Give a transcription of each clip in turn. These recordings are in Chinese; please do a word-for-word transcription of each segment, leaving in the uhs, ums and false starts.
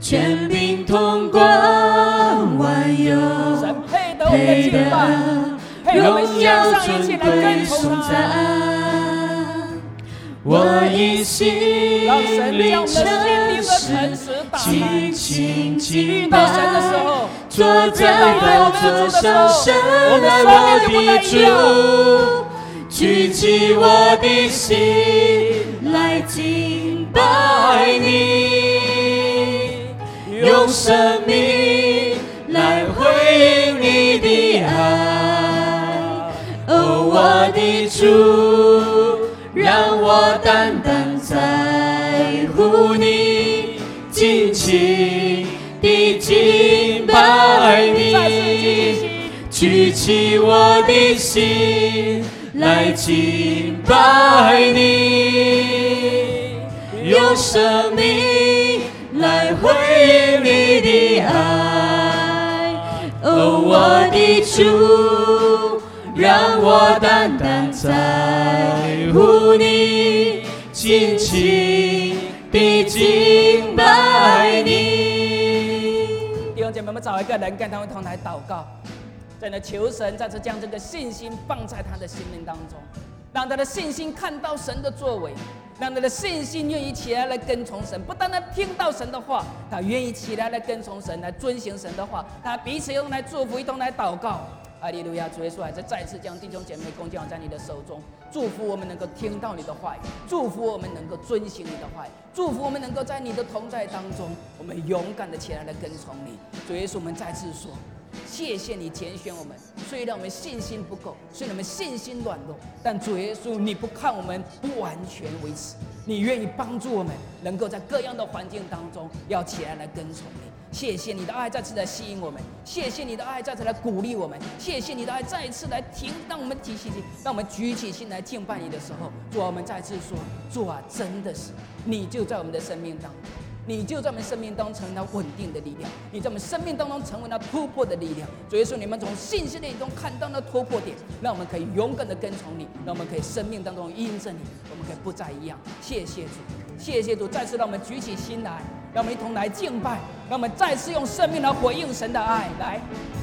权柄统管万有， 神配得我们的敬拜，配得我们献上一切来跟从他。 我以心灵诚实，尽情敬拜。坐在宝座上，神来我的主，举起我的心来敬拜你，用生命来回应你的爱。哦，我的主，让我单单在乎你，尽情地敬拜你，举起我的心来敬拜你，用生命来回应你的爱。哦，我的主，让我单单在乎你，尽情地敬拜你。 弟兄姐妹，我们找一个人跟他们同台祷告，真的求神再次将这个信心放在他的心灵当中，让他的信心看到神的作为，让他的信心愿意起来来跟从神。不单单听到神的话，他愿意起来来跟从神，来遵行神的话。他彼此一同来祝福，一同来祷告。哈利路亚！主耶稣，还是再次将弟兄姐妹恭敬在你的手中，祝福我们能够听到你的话语，祝福我们能够遵行你的话语，祝福我们能够在你的同在当中，我们勇敢的起来来跟从你。主耶稣，我们再次说，谢谢你拣选我们，虽然我们信心不够，虽然我们信心软弱，但主耶稣，你不看我们不完全为耻，你愿意帮助我们，能够在各样的环境当中，要起来来跟从你。谢谢你的爱再次来吸引我们，谢谢你的爱再次来鼓励我们，谢谢你的爱再一次来停，让我们提起心，让我们举起心来敬拜你的时候，主啊，我们再次说，主啊，真的是你就在我们的生命当中，你就在我们生命当中成为那稳定的力量，你在我们生命当中成为那突破的力量。主耶稣，你们从信心的里中看到那突破点，让我们可以勇敢的跟从你，让我们可以生命当中因着你，我们可以不再一样。谢谢主，谢谢主，再次让我们举起心来，让我们一同来敬拜，让我们再次用生命来回应神的爱。来，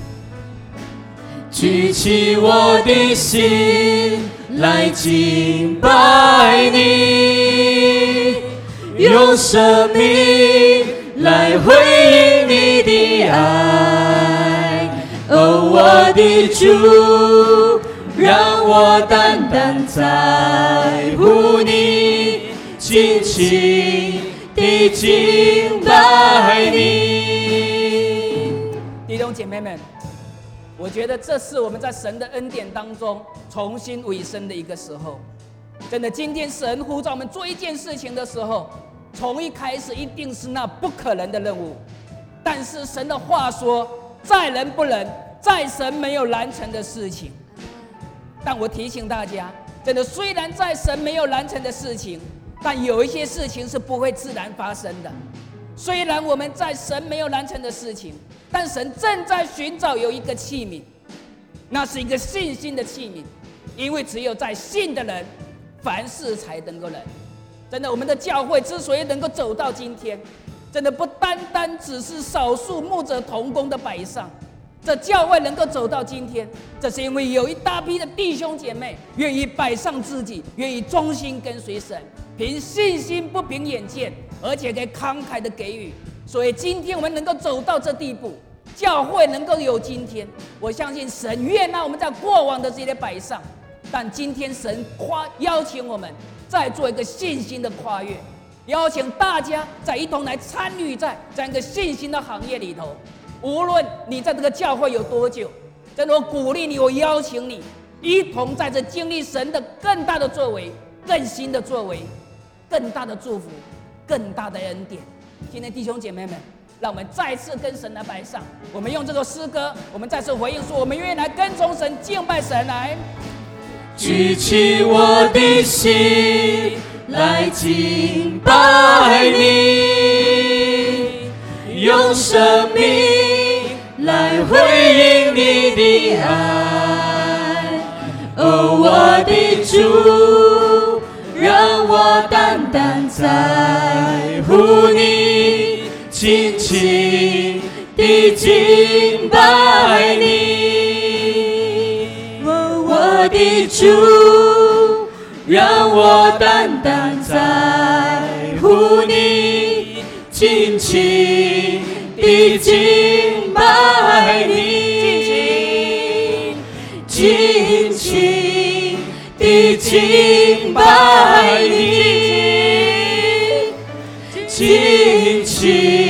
举起我的心来敬拜你，用生命来回应你的爱。哦，我的主，让我单单在乎你，尽情地敬拜你。 弟兄姐妹们，我觉得这是我们在神的恩典当中重新委身的一个时候。真的，今天神呼召我们做一件事情的时候，从一开始一定是那不可能的任务，但是神的话说，在人不能，在神没有难成的事情。但我提醒大家，真的，虽然在神没有难成的事情，但有一些事情是不会自然发生的。虽然我们在神没有难成的事情，但神正在寻找有一个器皿，那是一个信心的器皿，因为只有在信的人，凡事才能够能。真的，我们的教会之所以能够走到今天，真的不单单只是少数牧者同工的摆上，这教会能够走到今天，这是因为有一大批的弟兄姐妹愿意摆上自己，愿意忠心跟随神，凭信心不凭眼见，而且可以慷慨的给予。所以今天我们能够走到这地步，教会能够有今天，我相信神悦纳我们在过往的这些摆上，但今天神夸邀请我们再做一个信心的跨越，邀请大家再一同来参与在这样一个信心的行业里头。无论你在这个教会有多久，真的，我鼓励你，我邀请你一同在这经历神的更大的作为，更新的作为，更大的祝福，更大的恩典。今天弟兄姐妹们，让我们再次跟神来摆上，我们用这首诗歌，我们再次回应说，我们愿意来跟从神，敬拜神。来， 举起我的心来敬拜你，用生命来回应你的爱。哦，我的主，让我单单在乎你， 尽情地敬拜你。我的主，让我单单在乎你，尽情地敬拜你，尽情地敬拜你，尽情